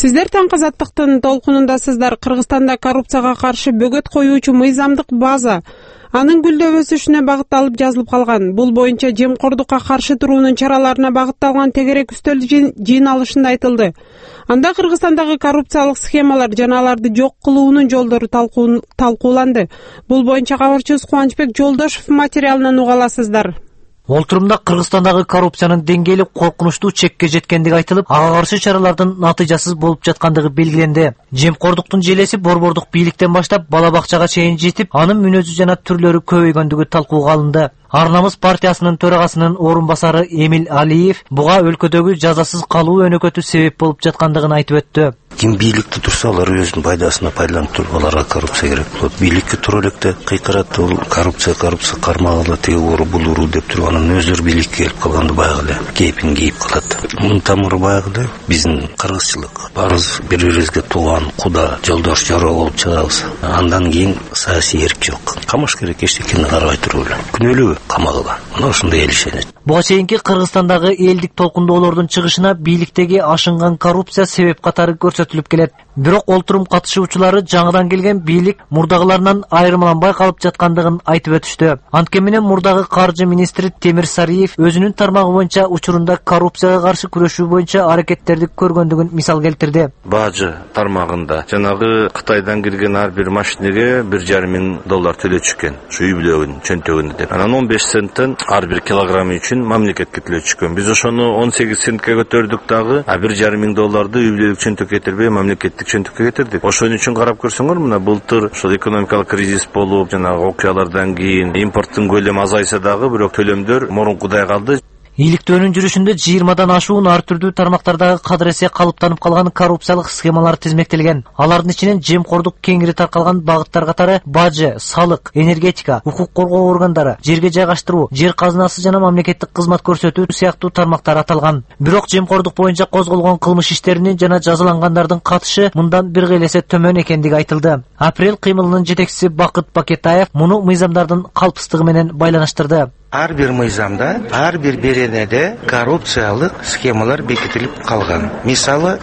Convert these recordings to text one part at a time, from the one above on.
Сиздер Таңкы Азаттыктын толкунундасыздар. Кыргызстанда коррупцияга каршы бөгөт коюучу мыйзамдык база анын гүлдөп өсүшүнө багытталып жазылып калган. Бул боюнча жемкордукка каршы туруунун чараларына багытталган тегерек үстөл жыйналышында айтылды. Анда Кыргызстандагы коррупциялык схемалар жана аларды жок кылуунун жолдору талкууланды. Бул боюнча кабарчыбыз Кубанычбек Жолдошов материалынан уга аласыздар. Олтурумда Кыргызстандагы коррупциянын деңгээли коркунучтуу чекке жеткендиги айтылып, ага каршы чаралардын натыйжасыз болуп жаткандыгы белгиленди. Жемкордуктун желеси борбордук бийликтен баштап бала бакчага чейин жетип, анын мүнөзү жана түрлөрү көбөйгөндүгү талкууга алынды. Арнамыз партиясынын төрагасынын орун басары Эмил Алиев буга өлкөдөгү жазасыз калуу өнөкөтү себеп болуп жаткандыгын айтып өттү. Ким бийликте турса, алар өзүнүн пайдасына пайдаланып туруп, аларга коррупция керек болот. Бийликке тура электе кыйкырат, бул коррупция кармагыла, тиги уру, бул уру деп туруп, анан өздөрү бийликке келип калганда баягы эле кейпин кийип калат. Мунун тамыры баягы эле биздин кыргызчылык. Баарыбыз бири-бирибизге тууган, куда, жолдош, жора болуп чыгабыз. Андан кийин саясий эрк жок. Камаш керек, эчтекени карабай туруп эле. Күнөөлүү камагыла. Мына ушундай эл ишенет. Буга чейинки Кыргызстандагы элдик толкундоолордун чыгышына бийликтеги ашынган коррупция себеп катары көрсөтүлүп келет. Бирок олтурум катышуучулары жаңыдан келген бийлик мурдагыларынан айырмаланбай калып жаткандыгын айтып өтүштү. Анткени менен мурдагы каржы министри Темир Сариев өзүнүн тармагы боюнча учурунда коррупцияга каршы күрөшүү боюнча аракеттерди көргөндүгүн мисал келтирди. Бажы тармагында жанагы Кытайдан кирген ар бир машинеге $1,500 төлөчү экен. Ушу үй бүлөгүн чөнтөгүндө деп. Анан 15 центтен ар бир килограммы үчүн мамлекетке төлөчү экен. Биз ошону 18 центке көтөрдүк дагы, $1,500 үй бүлөлүк чөнтөккө кетирбей мамлекеттик чөнтөккө кетирдик. Ошон үчүн карап көрсөңөр, мына былтыр ошол экономикалык кризис болуп, жанагы окуялардан кийин импорттун көлөмү азайса дагы, бирок төлөмдөр мурункудай калды. Иликтөөнүн жүрүшүндө 20дан ашуун ар түрдүү тармактардагы кадыресе калыптанып калган коррупциялык схемалар тизмектелген. Алардын ичинен жемкордук кеңири таркалган багыттар катары бажы, салык, энергетика, укук коргоо органдары, жерге жайгаштыруу, жер казынасы жана мамлекеттик кызмат көрсөтүү сыяктуу тармактар аталган. Бирок жемкордук боюнча козголгон кылмыш иштеринин жана жазалангандардын катышы мындан бир кыйыл төмөн экендиги айтылды. Апрель кыймылынын жетекчиси Бакыт Бакетаев муну мыйзамдардын калпсыздыгы менен байланыштырды. Ар бир мыйзамда, ар бир беренеде коррупциялык схемалар бекитилип калган. Мисалы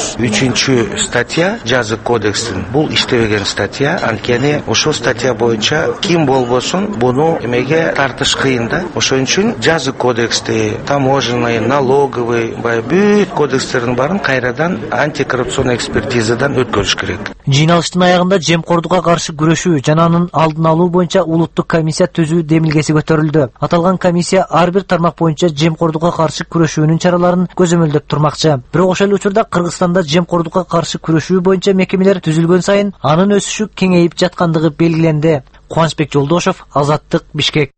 303 статья жазы кодекстин бул иштебеген статья, анткени ошол статья боюнча ким болбосун буну эмеге тартыш кыйын да. Ошон үчүн жазы кодексти, таможенный, налоговый, бүт кодекстердин баарын кайрадан антикоррупционный экспертизадан өткөрүш керек. Жыйналыштын аягында жемкордукка каршы күрөшүү жана анын алдын алуу боюнча улуттук комиссия түзүү демилгеси көтөрүлдү. Аталган комиссия ар бир тармак боюнча жемкордукка каршы күрөшүүнүн чараларын көзөмөлдөп турмакчы. Бирок ошол учурда Кыргызстанда жемкордукка каршы күрөшүү боюнча мекемелер түзүлгөн сайын анын өсүшү кеңейип жаткандыгы белгиленди. Кубанычбек Жолдошов, Азаттык, Бишкек.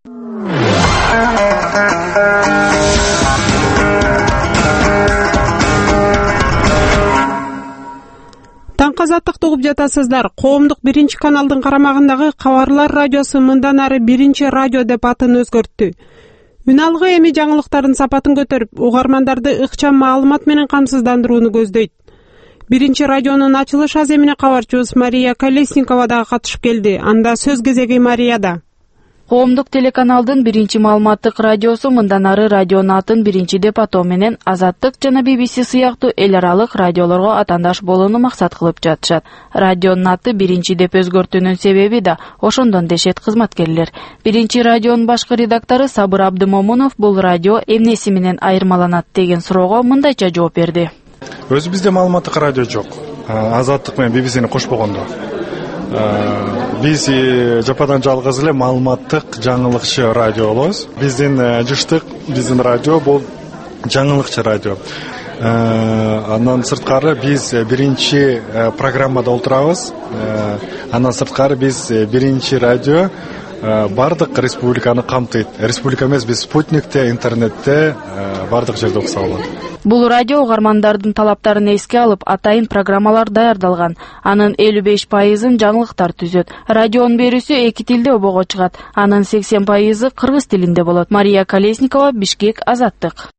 Таңкы Азаттыкты угуп жатасыздар. Коомдук биринчи каналдын карамагындагы Кабарлар радиосу мындан ары биринчи радио деп атын өзгөрттү. Үн алгы эми жаңылыктардын сапатын көтөрүп, угармандарды ыкчам маалымат менен камсыздандырууну көздөйт. Биринчи радионун ачылыш аземине кабарчыбыз Мария Колесникова дагы катышып келди. Анда сөз кезеги Марияда. Коомдук телеканалдын биринчи маалыматтык радиосу мындан ары радионун атын биринчи деп атоо менен Азаттык жана BBC сыяктуу эл аралык радиолорго атаандаш болууну максат кылып жатышат. Радионун аты биринчи деп өзгөртүүнүн себеби да ошондон дешет кызматкерлер. Биринчи радионун башкы редактору Сабыр Абдымомунов бул радио эмнеси менен айырмаланат деген суроого мындайча жооп берди. Өзүбүздө маалыматтык радио жок. Азаттык менен BBCни кошпогондо. Биз жападан жалгыз эле маалыматтык жаңылыкчы радио болобуз. Биздин жыштык, биздин радио бул жаңылыкчы радио. Андан сырткары биз биринчи программада отурабыз. Андан сырткары биз биринчи радио бардык республиканы камтыйт. Республика эмес, биз спутникте, интернетте бардык жерде окуса болот. Бул радио угармандардын талаптарын эске алып, атайын программалар даярдалган. Анын 55%-ын жаңылыктар түзөт. Радионун берүүсү 2 тилде обого чыгат. Анын 80% кыргыз тилинде болот. Мария Колесникова, Бишкек, Азаттык.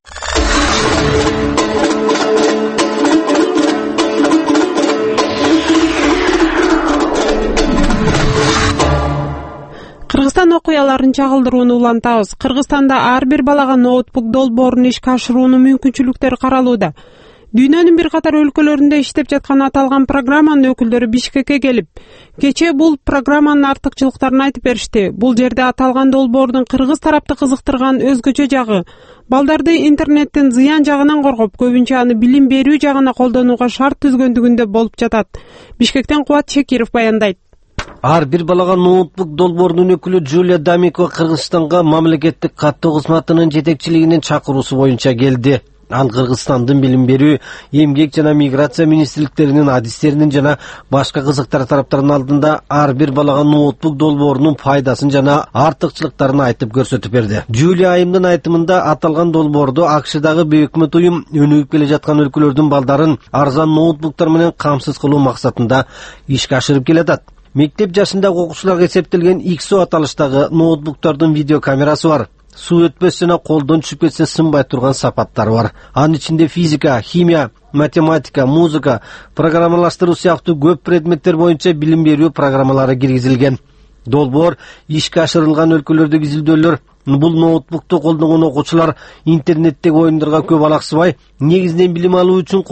Кыргызстан окуяларын чагылдырууну улантабыз. Кыргызстанда ар бир балага ноутбук долбоорун ишке ашыруунун мүмкүнчүлүктөрү каралууда. Дүйнөнүн бир катар өлкөлөрүндө иштеп жаткан аталган программанын өкүлдөрү Бишкекке келип, кечээ бул программанын артыкчылыктарын айтып беришти. Бул жерде аталган долбоордун кыргыз тарапты кызыктырган өзгөчө жагы балдарды интернеттин зыян жагынан коргоп, көбүнчө аны билим берүү жагына колдонууга шарт түзгөндүгүндө болуп жатат. Бишкектен Кубат Шекиров баяндайт. Ар бир балага ноутбук долбоорунун өкүлү Джулия Дамико Кыргызстанга мамлекеттик каттоо кызматынын жетекчилигинин чакыруусу боюнча келди. Ал Кыргызстандын билим берүү, эмгек жана миграция министрликтеринин адистеринин жана башка кызыктар тараптардын алдында ар бир балага ноутбук долбоорунун пайдасын жана артыкчылыктарын айтып көрсөтүп берди. Джулия айымдын айтымында аталган долбоорду АКШдагы бейөкмөт уюм өнүгүп келе жаткан өлкөлөрдүн балдарын арзан ноутбуктар менен камсыз кылуу максатында ишке ашырып келатат. Мектеп жашындагы окуучуларга эсептелген XO аталыштагы ноутбуктардын видеокамерасы бар. Суу өтпөс жана колдон түшүп кетсе сынбай турган сапаттары бар. Анын ичинде физика, химия, математика, музыка, программалаштыруу сыяктуу көп предметтер боюнча билим берүү программалары киргизилген. Долбоор ишке ашырылган өлкөлөрдөгү изилдөөлөр бул ноутбукту колдонгон окуучулар интернеттеги оюндарга көп алаксыбай, негизинен билим алуу үчүн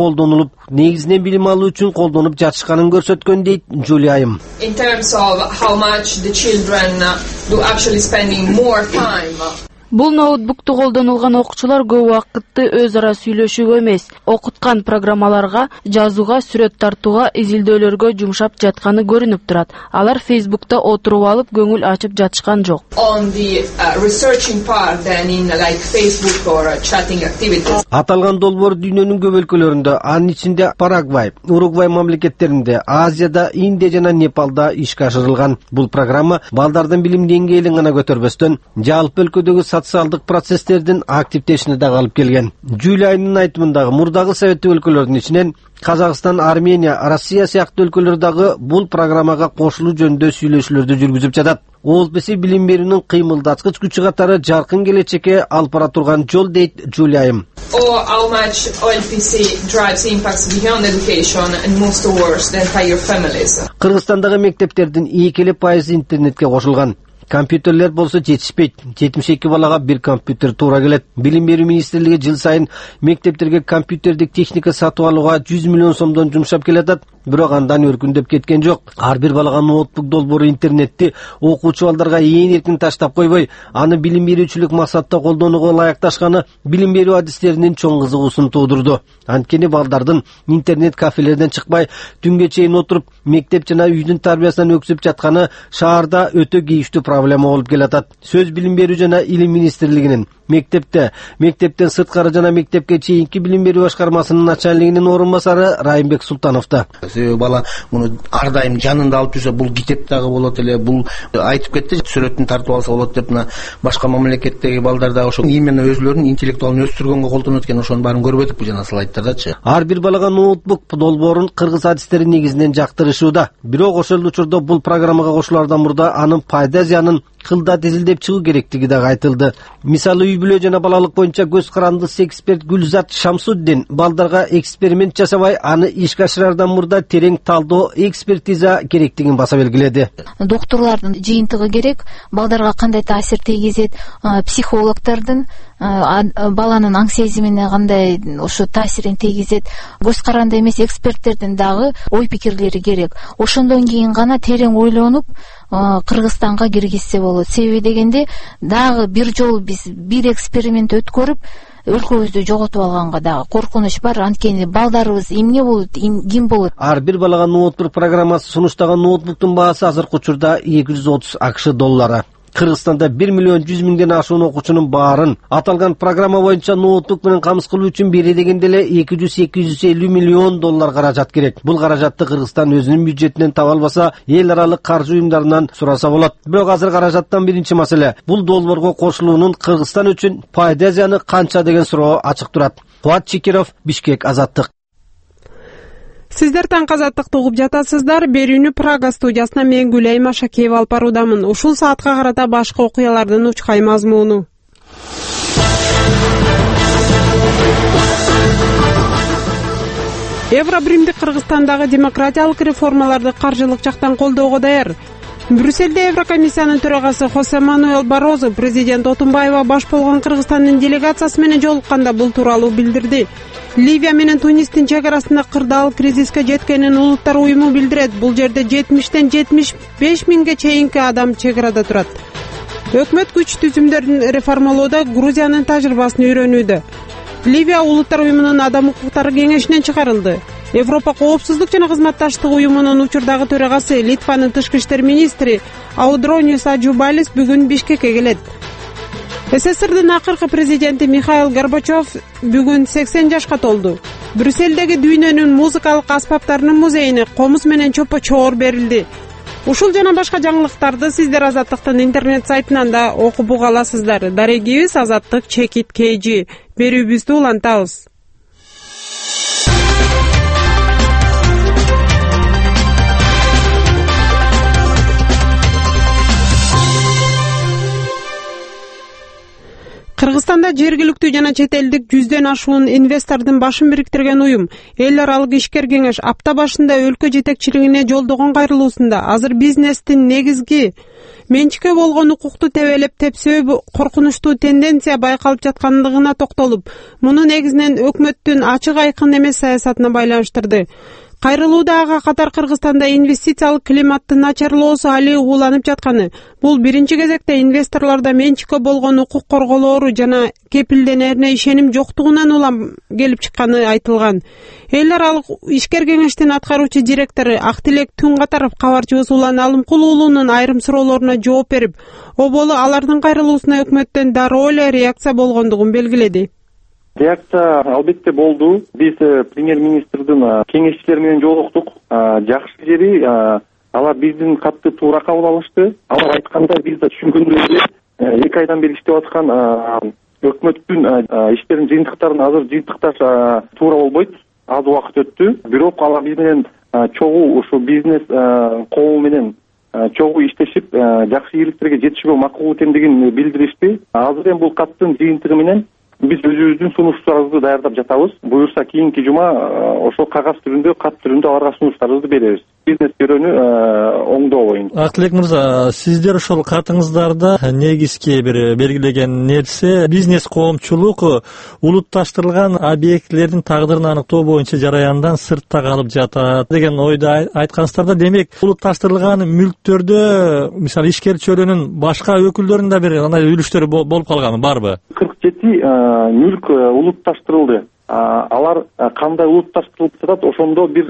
колдонуп жатышканын көрсөткөн дейт Джулия айым. In terms of how much the children do actually spending more time. Бул ноутбукту колдонулган окуучулар көп убакытты өз ара сүйлөшүүгө эмес, окуткан программаларга, жазууга, сүрөт тартууга, изилдөөлөргө жумшап жатканы көрүнүп турат. Алар Facebook'та отуруп алып көңүл ачып жатышкан жок. On the researching part than in like Facebook or chatting activities. Аталган долбоор дүйнөнүн көп өлкөлөрүндө, анын ичинде Парагвай, Уругвай мамлекеттеринде, Азияда, Индия жана Непалда ишке ашырылган. Бул программа балдардын билим деңгээлин гана көтөрбөстөн, жалпы өлкөдөгү социалдык процесстердин активдешине да алып келген. Джулия айымдын айтымындагы мурдагы советтик өлкөлөрдүн ичинен Казакстан, Армения, Россия сыяктуу өлкөлөр дагы бул программага кошулуу жөнүндө сүйлөшүүлөрдү жүргүзүп жатат. ОЛПС билим берүүнүн кыймылдаткыч күчү катары жаркын келечекке алып бара турган жол дейт Джулия айым. Or how much OLPC drives impacts beyond education and moves towards the entire families. Кыргызстандагы мектептердин 2% интернетке кошулган. Компьютерлер болсо жетишпейт. 72 балага бир компьютер туура келет. Билим берүү министрлиги жыл сайын мектептерге компьютердик техника сатып алууга 100 миллион сомдон жумшап келатат. Бирок андан өркүндөп кеткен жок. Ар бир балага ноутбук долбоору интернетти окуучу балдарга ээн эркин таштап койбой, аны билим берүүчүлүк максатта колдонууга ылайыкташканы билим берүү адистеринин чоң кызыгуусун туудурду. Анткени балдардын интернет кафелерден чыкпай, түнгө чейин отуруп, мектеп жана үйдүн тарбиясынан өксүп жатканы шаарда өтө кейиштүү проблема болуп келатат. Сөз билим берүү жана илим министрлигинин мектептен сырткары жана мектепке чейинки билим берүү башкармасынын начальнигинин орун басары Райымбек Султановда. Себеби бала муну ар дайым жанында алып жүрсө, бул китеп дагы болот эле, бул айтып кетти, сүрөтүн тартып алса болот деп, мына башка мамлекеттеги балдар дагы ошо именно өзлөрүнүн интеллектуалын өстүргөнгө колдонот экен, ошонун баарын көрүп өтүкпү жана слайдтардачы. Ар бир балага ноутбук долбоорун кыргыз адистери негизинен жактырышууда. Бирок ошол учурда бул программага кошулардан мурда анын пайда зыянын кылдат изилдеп чыгуу керектиги дагы айтылды. Мисалы, үй-бүлө жана балалык боюнча көз карандысы эксперт Гүлзат Шамсуддин балдарга эксперимент жасабай, аны ишке ашырардан мурда терең талдоо, экспертиза керектигин баса белгиледи. Докторлордун жыйынтыгы керек, балдарга кандай таасир тийгизет, психологдордун баланын аң сезимине кандай ошо таасирин тийгизет, көз каранды эмес эксперттердин дагы ой пикирлери керек. Ошондон кийин гана терең ойлонуп Кыргызстанга киргизсе болот. Себеби дегенде дагы бир жолу биз бир эксперимент өткөрүп өлкөбүздү жоготуп алганга дагы коркунуч бар. Анткени балдарыбыз эмне болот, ким болот? Ар бир балага ноутбук программасы сунуштаган ноутбуктун баасы азыркы учурда $230. Кыргызстанда 1 миллион 100 миңден ашуун окуучунун баарын аталган программа боюнча ноутбук менен камсыз кылуу үчүн бери дегенде эле $200-250 миллион каражат керек. Бул каражатты Кыргызстан өзүнүн бюджетинен таба албаса, эл аралык каржы уюмдарынан сураса болот. Бирок азыр каражаттан биринчи маселе. Бул долбоорго кошулуунун Кыргызстан үчүн пайда зыяны канча деген суроо ачык турат. Кубат Шекиров, Бишкек, Азаттык. Сиздер Таңк Азаттыкты угуп жатасыздар. Берүүнү Прага студиясына мен Гүлайма Шакиева алып баруудамын. Ушул саатка карата башка окуялардын учкай мазмуну. Евробиримдик Кыргызстандагы демократиялык реформаларды каржылык жактан колдоого даяр. Брюссельде Еврокомиссиянын төрагасы Хосе Мануэл Барозу президент Отунбаева баш болгон Кыргызстандын делегациясы менен жолукканда бул тууралуу билдирди. Ливия менен Тунистин чек арасында кырдаал кризиске жеткенин Улуттар уюму билдирет. Бул жерде 70-тен 75 миңге чейинки адам чек арада турат. Өкмөт күч түзүмдөрүн реформалоодо Грузиянын тажрыйбасын үйрөнүүдө. Ливия Улуттар уюмунун адам укуктары кеңешинен чыгарылды. Европа коопсуздук жана кызматташтык уюмунун учурдагы төрагасы Литванын тышкы иштер министри Аудронис Аджубалис бүгүн Бишкекке келет. СССРдын акыркы президенти Михаил Горбачев бүгүн 80 жашка толду. Брюссельдеги дүйнөнүн музыкалык аспаптарынын музейине комуз менен чөпө чоор берилди. Ушул жана башка жаңылыктарды сиздер Азаттыктын интернет сайтынан да окуп уга аласыздар. Дарегибиз Азаттык Чекит KG. Берүүбүздү улантабыз. Кыргызстанда жергиликтүү жана чет элдик 100ден ашуун инвестордун башын бириктирген уюм Эл аралык ишкер кеңеш апта башында өлкө жетекчилигине жолдогон кайрылуусунда азыр бизнестин негизги менчикке болгон укукту тебелеп тепсөө коркунучтуу тенденция байкалып жаткандыгына токтолуп, муну негизинен өкмөттүн ачык айкын эмес саясатына байланыштырды. Кайрылууда ага катар Кыргызстанда инвестициялык климаттын начарлоосу али уланып жатканы, бул биринчи кезекте инвесторлордо менчикке болгон укук корголоору жана кепилденерине ишеним жоктугунан улам келип чыкканы айтылган. Эл аралык ишкер кеңештин аткаруучу директору Актилек Түнкатаров кабарчыбыз Улан Алымкул уулунун айрым суроолоруна жооп берип, оболу алардын кайрылуусуна өкмөттөн дароо эле реакция болгондугун белгиледи. Реакция албетте болду. Биз премьер-министрдин кеңешчилери менен жолуктук. Жакшы жери алар биздин катты туура кабыл алышты. Алар айткандай биз да түшүнгөндөй эле 2 айдан бери иштеп аткан өкмөттүн иштерин жыйынтыктарын азыр жыйынтыкташ туура болбойт. Аз убакыт өттү. Бирок алар биз менен чогуу ушу бизнес коому менен чогуу иштешип, жакшы ийгиликтерге жетишүү макул экендигин билдиришти. Азыр эми бул каттын жыйынтыгы менен биз өзүбүздүн сунуштарыбызды даярдап жатабыз. Буюрса кийинки жума ошол кагаз түрүндө, кат түрүндө аларга сунуштарыбызды беребиз. Бизнес көрөнү оңдоо боюнча. Актилек мырза, сиздер ошол катыңыздарда негизги бир белгилеген нерсе бизнес коомчулук улутташтырылган объектилердин тагдырын аныктоо боюнча жараяндан сыртта калып жатат деген ойду айткансыздар да. Демек, улутташтырылган мүлктөрдө мисалы ишкер чөйрөнүн башка өкүлдөрүнүн да бир андай үлүштөрү болуп калган барбы? 47 мүлк улутташтырылды. Алар кандай улутташтырылып жатат, ошондо бир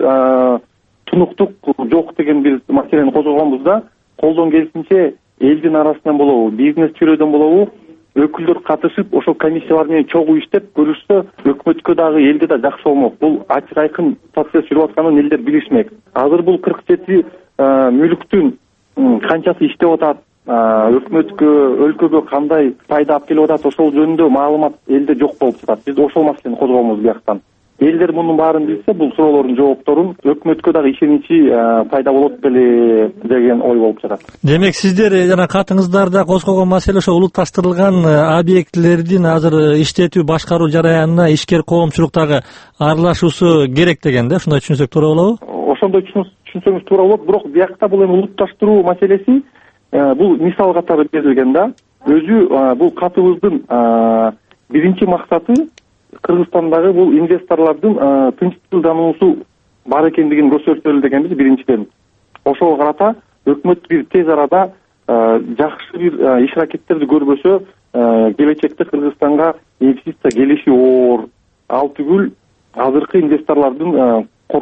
тунуктук жок деген бир маселени козгогонбуз да. Колдон келишинче элдин арасынан болобу, бизнес чөйрөдөн болобу, өкүлдөр катышып, ошол комиссиялар менен чогуу иштеп көрүшсө, өкмөткө дагы элде да жакшы болмок. Бул ачык айкын процесс жүрүп атканын элдер билишмек. Азыр бул 47 мүлктүн канчасы иштеп атат, өкмөткө, өлкөгө кандай пайда алып келип атат, ошол жөнүндө маалымат элде жок болуп жатат. Биз ошол маселени козгобуз бияктан. Элдер мунун баарын билсе, бул суроолордун жоопторун өкмөткө дагы ишеничи пайда болот беле деген ой болуп жатат. Демек, сиздер жана катыңыздарда козгогон маселе ошо улутташтырылган объектилердин азыр иштетүү башкаруу жараянына ишкер коомчулуктагы аралашуусу керек деген да, ушундай түшүнсөк туура болобу? Ошондой түшүнсөңүз туура болот, бирок биякта бул эми улутташтыруу маселеси бул мисал катары берилген да. Өзү бул катыбыздын биринчи максаты Кыргызстандагы бул инвесторлордун тынчсыздануусу бар экендигин көрсөтөлү дегенбиз биринчиден. Ошого карата өкмөт бир тез арада жакшы бир иш аракеттерди көрбөсө, келечекте Кыргызстанга инвестиция келиши оор. Ал түгүл азыркы инвесторлордун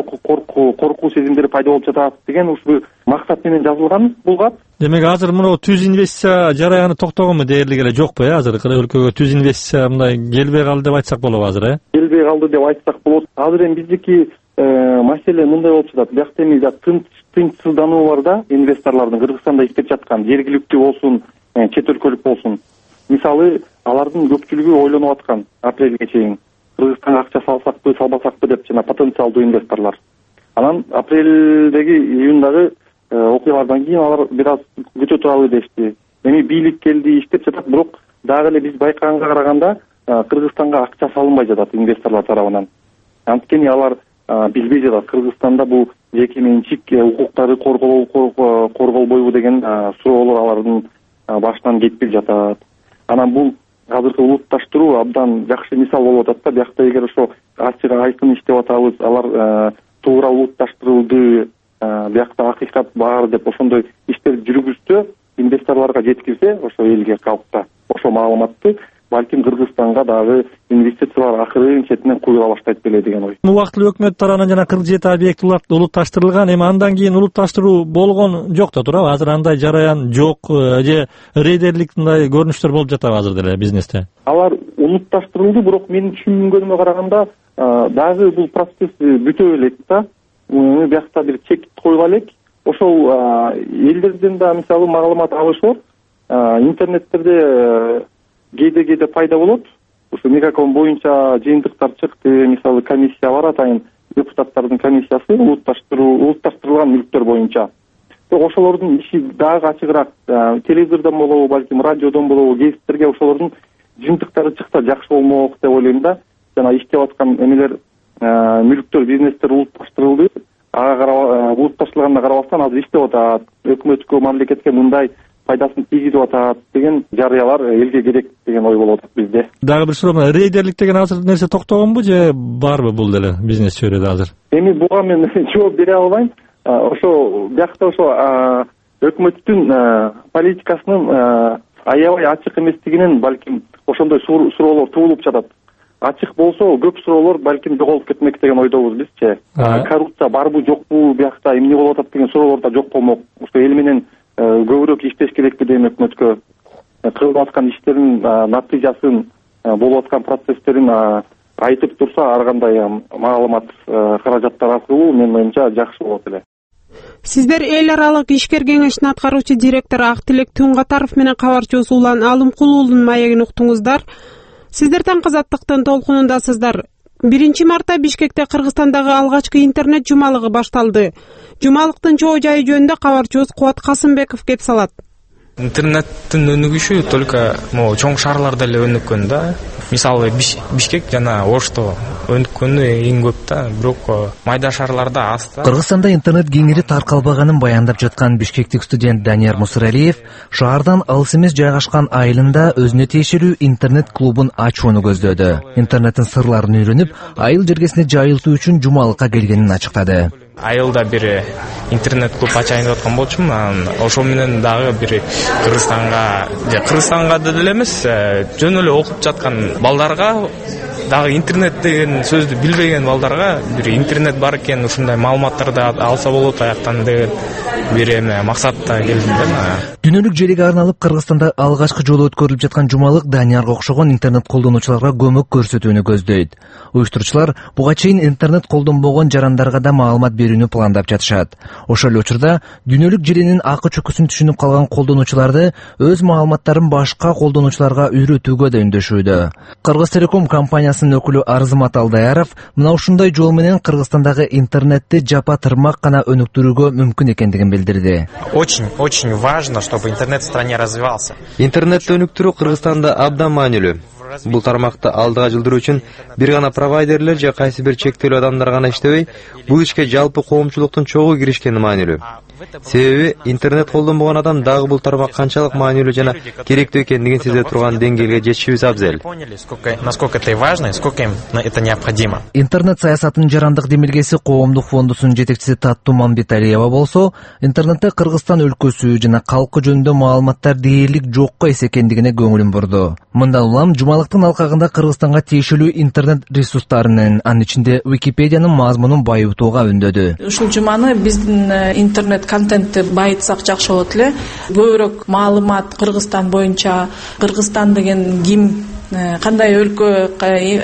коркуу сезимдери пайда болуп жатат деген ушул максат менен жазылган бул кат. Демек, азыр мына түз инвестиция жараяны токтогонбу дээрлик эле жокпу азыр өлкөгө түз инвестиция мындай келбей калды деп айтсак болобу азыр Келбей калды деп айтсак болот. Азыр эми биздики маселе мындай болуп жатат. Биякта эми тынчсыздануу бар да, инвесторлордун Кыргызстанда иштеп жаткан, жергиликтүү болсун, чет өлкөлүк болсун. Мисалы, алардын көпчүлүгү ойлонуп аткан апрелге чейин Кыргызстанга акча салсакпы, салбасакпы деп жана потенциалдуу инвесторлор. Анан апрелдеги, июндагы окуялардан кийин алар бир аз күтө туралы дешти. Эми бийлик келди, иштеп жатат, бирок дагы эле биз байкаганга караганда Кыргызстанга акча салынбай жатат инвесторлор тарабынан. Анткени алар билбей жатат, Кыргызстанда бул жеке менчик укуктары корголбойбу деген суроолор алардын башынан кетпей жатат. Анан бул азыркы улутташтыруу абдан жакшы мисал болуп атат да. Биякта эгер ошо ачык айкын иштеп атабыз, алар туура улутташтырылды, биякта акыйкат бар деп ошондой иштерди жүргүзсө, инвесторлорго жеткирсе, ошо элге, калкка ошо маалыматты, балким Кыргызстанга дагы инвестициялар акырын четинен куюла баштайт беле деген ой. Убактылуу өкмөт тарабынан жана 47 объект улутташтырылган, эми андан кийин улутташтыруу болгон жок да турабы? Азыр андай жараян жок же рейдерлик мындай көрүнүштөр болуп жатабы азыр деле бизнесте? Алар улутташтырылды, бирок менин түшүнгөнүмө караганда дагы бул процесс бүтө элек да. Биякта бир чек коюла элек. Ошол элдерден да мисалы маалымат алышып, интернеттерде кээде пайда болот. Ушу мегаком боюнча жыйынтыктар чыкты, мисалы комиссия бар, атайын депутаттардын комиссиясы улутташтырылган мүлктөр боюнча. Ошолордун иши дагы ачыгыраак, телевизордон болобу, балким радиодон болобу, гезиттерге ошолордун жыйынтыктары чыкса жакшы болмок деп ойлойм да. Жана иштеп аткан эмелер, мүлктөр, бизнестер улутташтырылды. Улутташтырылганына карабастан азыр иштеп атат. Өкмөткө, мамлекетке мындай пайдасын тийгизип атат деген жарыялар элге керек деген ой болуп атат бизде. Дагы бир суроо, рейдерлик деген азыр нерсе токтогонбу же барбы бул деле бизнес чөйрөдө азыр? Эми буга мен жооп бере албайм. Ошо биякта ошо өкмөттүн политикасынын аябай ачык эместигинен балким ошондой суроолор туулуп жатат. Ачык болсо көп суроолор балким жоголуп кетмек деген ойдобуз бизче. Коррупция барбы жокпу, биякта эмне болуп атат деген суроолор да жок болмок. Ошо эл менен көбүрөөк иштеш керекпи дейм өкмөткө. Кылып аткан иштерин натыйжасын, болуп аткан процесстерин айтып турса, ар кандай маалымат каражаттар аркылуу менин оюмча жакшы болот эле. Сиздер эл аралык ишкер кеңешинин аткаруучу директору Актилек Туңгатаров менен кабарчыбыз Улан Алымкулуулун маегин уктуңуздар. Сиздер Таңкы Азаттыктын толкунундасыздар. 1-мартта Бишкекте Кыргызстандагы алгачкы интернет жумалыгы башталды. Жумалыктын чоо жайы жөнүндө кабарчыбыз Кубат Касымбеков кеп салат. Интернеттин өнүгүшү только чоң шаарларда эле өнүккөн да. Мисалы Бишкек жана Ошто өнүккөнү эң көп да, бирок майда шаарларда аз да. Кыргызстанда интернет кеңири таркалбаганын баяндап жаткан бишкектик студент Данияр Мусыралиев шаардан алыс эмес жайгашкан айылында өзүнө тиешелүү интернет клубун ачууну көздөдү. Интернеттин сырларын үйрөнүп, айыл жергесине жайылтуу үчүн жумалыкка келгенин ачыктады. Айылда бир интернет клуб ачайын деп аткан болчумун. Ошол менен дагы бир Кыргызстанга деле эмес, жөн эле окуп жаткан балдарга, дагы интернет деген сөздү билбеген балдарга бир интернет бар экен, ушундай маалыматтарды алса болот аяктан деген бир эме максатта келдим да. Дүйнөлүк желеге арналып Кыргызстанда алгачкы жолу өткөрүлүп жаткан жумалык Даниярга окшогон интернет колдонуучуларга көмөк көрсөтүүнү көздөйт. Уюштуруучулар буга чейин интернет колдонбогон жарандарга да маалымат берүүнү пландап жатышат. Ошол эле учурда дүйнөлүк желенин акы чөкүсүн түшүнүп калган колдонуучуларды өз маалыматтарын башка колдонуучуларга үйрөтүүгө да үндөшүүдө. Кыргыз Телеком компаниясынын өкүлү Арзымат Алдаяров мына ушундай жол менен Кыргызстандагы интернетти жапа тырмак гана өнүктүрүүгө мүмкүн экендигин билдирди. Очень важно, чтобы интернет в стране развивался. Интернетти өнүктүрүү Кыргызстанда абдан маанилүү. Бул тармакты алдыга жылдыруу үчүн бир гана провайдерлер же кайсы бир чектелүү адамдар гана иштебей, бул ишке жалпы коомчулуктун чогуу киришкени маанилүү. Себеби интернет колдонбогон адам дагы бул тармак канчалык маанилүү жана керектүү экендигин сезе турган деңгээлге жетишибиз абзел. Насколько это важно и сколько им это необходимо. Интернет саясатынын жарандык демилгеси коомдук фондусунун жетекчиси Татту Мамбеталиева болсо, интернетте Кыргызстан өлкөсү жана калкы жөнүндө маалыматтар дээрлик жокко эс экендигине көңүлүн бурду. Мындан улам жумалыктын алкагында Кыргызстанга тиешелүү интернет ресурстарынын, анын ичинде Википедиянын мазмунун байытууга үндөдү. Ушул жуманы биздин интернет контентти байытсак жакшы болот эле. Көбүрөөк маалымат Кыргызстан боюнча, Кыргызстан деген ким, кандай өлкө,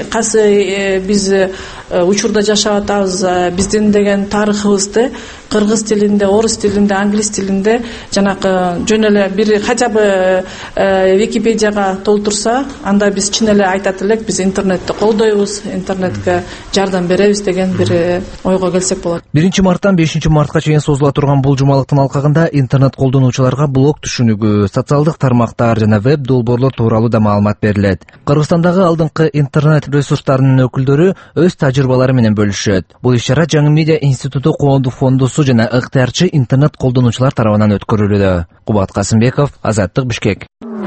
кайсы биз учурда жашап атабыз, биздин деген тарыхыбызды кыргыз тилинде, орус тилинде, англис тилинде жанакы жөн эле бир хотя бы Википедияга толтурса, анда биз чын эле айтат элек, биз интернетти колдойбуз, интернетке жардам беребиз деген бир ойго келсек болот. 1-марттан 5-мартка чейин созула турган бул жумалыктын алкагында интернет колдонуучуларга блог түшүнүгү, социалдык тармактар жана веб долбоорлор тууралуу да маалымат берилет. Кыргызстандагы алдыңкы интернет ресурстарынын өкүлдөрү өз тажрыйбалары менен бөлүшөт. Бул иш-чара Жаңы медиа институту коомдук фондусу жана ыктыярчы интернет колдонуучулар тарабынан өткөрүлүүдө. Кубат Касымбеков, Азаттык, Бишкек.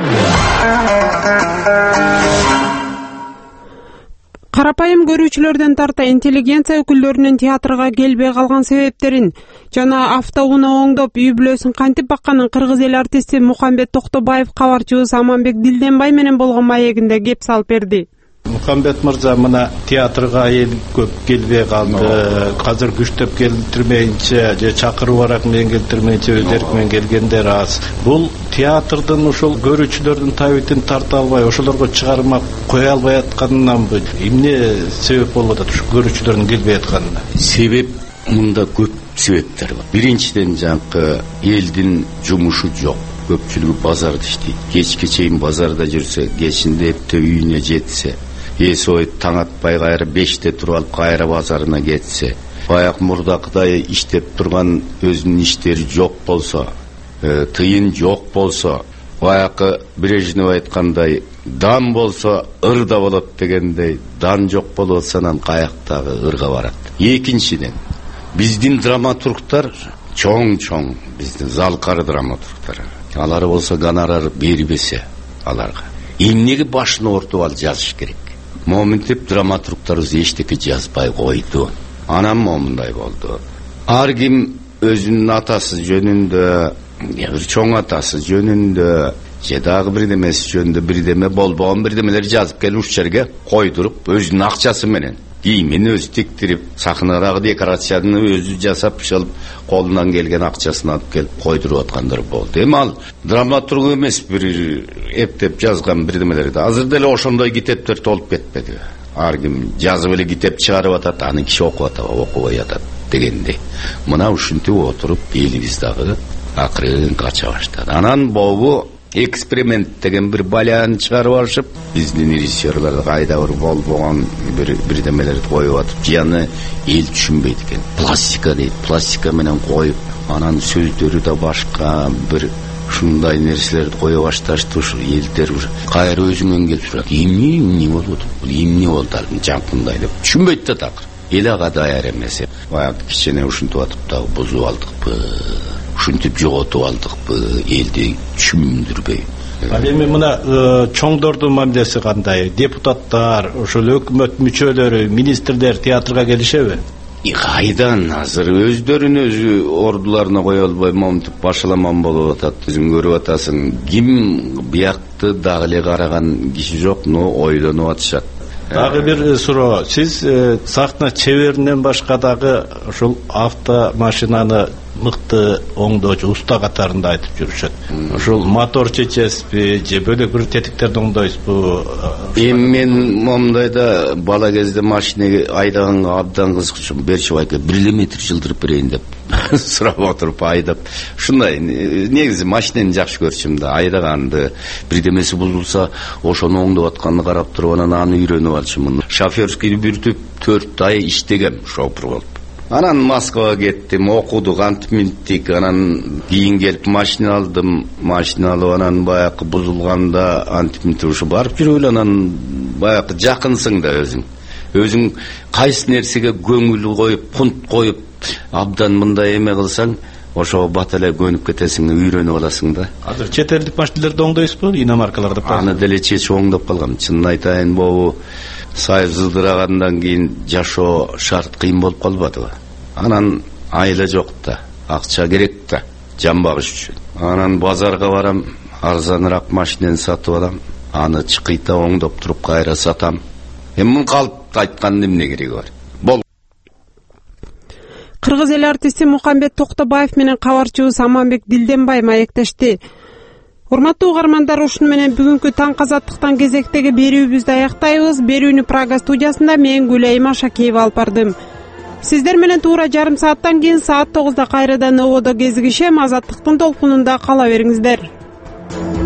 Карапайым көрүүчүлөрдөн тарта интеллигенция өкүлдөрүнүн театрга келбей калган себептерин жана автоунаа оңдоп үй бүлөсүн кантип бакканын кыргыз эл артисти Мухамбет Токтобаев кабарчыбыз Аманбек Дилденбай менен болгон маегинде кеп салып берди. Мухамбет мырза мына театрга эл көп келбей калды. Азыр күчтөп келтирмейинче же чакыруу барак менен келтирмейинче өз эрки менен келгендер аз. Бул театрдын ушул көрүүчүлөрдүн табитин тарта албай, ошолорго чыгарма кое албай атканынанбы? Эмне себеп болуп атат ушу көрүүчүлөрдүн келбей атканына? Себеп мында көп себептер бар. Биринчиден жанкы элдин жумушу жок. Көпчүлүгү базарда иштейт. Кечке чейин базарда жүрсө, кечинде эптеп үйүнө жетсе, эс ойт таң атпай кайра 5те туруп алып кайра базарына кетсе, баягы мурдакыдай иштеп турган өзүнүн иштери жок болсо, тыйын жок болсо, баягы Брежнев айткандай дан болсо ырда болот дегендей, дан жок болуп атса анан каяктагы ырга барат. Экинчиден, биздин драматургтар чоң биздин залкар драматургтар. Алар болсо гонорар бербесе аларга. Эмнеге башын ортуп ал жазыш керек? Моментип драматургтарыбыз эчтеке жазбай койду. Анан момундай болду. Ар ким өзүнүн атасы жөнүндө, бир чоң атасы жөнүндө, же дагы бирдемеси жөнүндө бирдеме болбогон бирдемелер жазып келип ушул жерге койдуруп, өзүнүн акчасы менен кийимин өзү тиктирип, сахнадагы декорацияны өзү жасап, шалып, колунан келген акчасын алып келип койдуруп аткандар болду. Эми ал драматург эмес, бир эптеп жазган бирдемелерди. Азыр деле ошондой китептер толуп кетпеди. Ар ким жазып эле китеп чыгарып атат, аны киши окуп атат, окубай атат дегендей. Мына ушинтип отуруп элибиз дагы акырын кача баштады. Анан бобу эксперимент деген бир балян чыгарып алышып, биздин режиссерлар кайда бир болбогон бирдемелерди коюп атып, жана эл түшүнбөйт экен. Пластика дейт, пластика менен коюп, анан сөздөрү да башка бир ушундай нерселерди кое башташты. Ушу элдер кайра өзүңөн келип сурат, эмне болуп атат? Бул эмне болду ал жампындай деп түшүнбөйт да такыр. Эл ага даяр эмес. Баягы кичине ушинтип атып дагы бузуп алдыкпы, ушинтип жоготуп алдыкпы, элди түшүндүрбөй. Ал эми мына чоңдордун мамилеси кандай? Депутаттар, ошол өкмөт мүчөлөрү, министрлер театрга келишеби? Кайдан азыр өздөрүн өзү ордуларына кое албай моментип башаламан болуп атат. Өзүң көрүп атасың, ким биякты дагы эле караган киши жок, но ойлонуп атышат. Дагы бир суроо, сиз сахна чеберинен башка дагы ушул автомашинаны мыкты оңдоочу уста катарында айтып жүрүшөт. Ушул мотор чечесизби же бөлөк бир тетиктерди оңдойсузбу? Эми мен момундайда бала кезде машинеге айдаганга абдан кызыкчумун. Берчип айка 1 метр жылдырып берейин деп сурап отуруп айдап. Ушундай негизи машинени жакшы көрчүмүн да, айдаганды, бирдемеси бузулса ошону оңдоп атканды карап туруп анан аны үйрөнүп алчумун. Шофёрский бүтүп 4 ай иштегем шофер болуп. Анан Москвага кеттим, окудук, антип минттик, анан кийин келип машина алдым, машина алып анан баягы бузулганда антип минтип ушу барып жүрүп эле анан баягы жакынсың да өзүң кайсы нерсеге көңүл коюп, кунт коюп, абдан мындай эме кылсаң, ошого бата эле көнүп кетесиң, үйрөнүп аласың да. Азыр чет элдик машиналарды оңдойсузбу, иномаркаларды? Аны деле чечип оңдоп калгам. Чынын айтайын, бобу Союз жылдырагандан кийин жашоо шарт кыйын болуп калбадыбы? Анан айла жок да, акча керек да, жан багыш үчүн. Анан базарга барам, арзаныраак машинени сатып алам, аны чыкыйта оңдоп туруп кайра сатам. Эми калып айткандын эмне кереги бар? Кыргыз эл артисти Мухамбет Токтобаев менен кабарчыбыз Аманбек Дилденбай маектешти. Урматтуу угармандар, ушуну менен бүгүнкү таң азаттыктан кезектеги берүүбүздү аяктайбыз. Берүүнү Прага студиясында мен Гүлайым Ашакиева алып бардым. Сиздер менен туура жарым сааттан кийин саат 9-да кайрадан ободо кезигишем. Азаттыктын толкунунда кала бериңиздер.